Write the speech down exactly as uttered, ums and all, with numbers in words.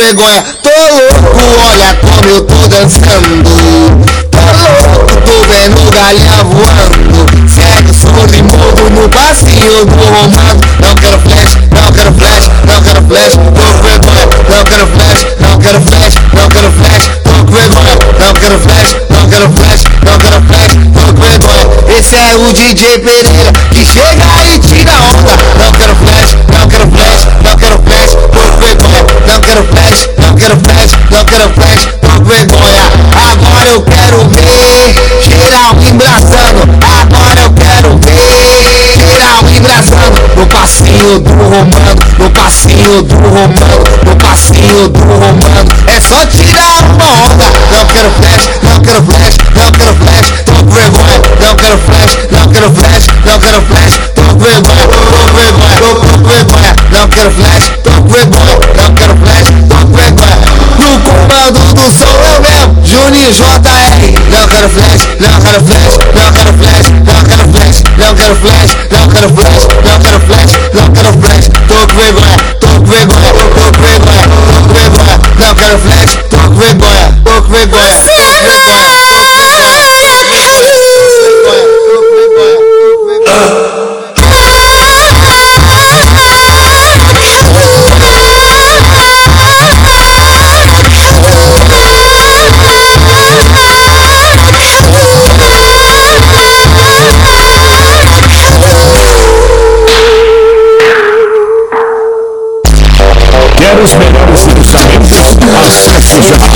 vergonha. Tô louco, olha como eu tô dançando. Tô louco, tô vendo galinha voando. Segue, sorri, mudo no passinho do romano. Não quero flash, não quero flash, não quero flash. Tô com vergonha, não quero flash, não quero flash, não quero flash. Tô com vergonha, não quero flash, não quero flash, não quero flash. Tô com vergonha. Esse é o D J Pereira que chega e tira onda. Não quero flash, não quero flash, não quero flash. Tô com vergonha, não quero flash, não quero flash, não quero flash. Tô com vergonha. Agora eu quero ver geral embraçando. Agora eu quero ver geral embraçando. No passinho do romano, no passinho do romano, no passinho do romano. É só tirar uma onda. Não quero flash, não quero flash, não quero flash. Tô com vergonha, não quero flash, não quero flash, não quero flash. Tô com vergonha, tô com vergonha, tô com vergonha. Não quero flash, tô com vergonha, não quero flash, tô com vergonha. No comando do som eu mesmo, Juninho J R. Não quero flash, não quero flash, não quero flash, não quero flash, não quero flash, não quero flash, não quero flash, não quero flash. Tô com vergonha, tô com vergonha, tô com vergonha, tô com vergonha. Não quero flash, tô com vergonha, tô com vergonha, tô com vergonha, tô com vergonha, tô com vergonha, tô com vergonha, tô com vergonha. Quer os melhores lançamentos? Acesse já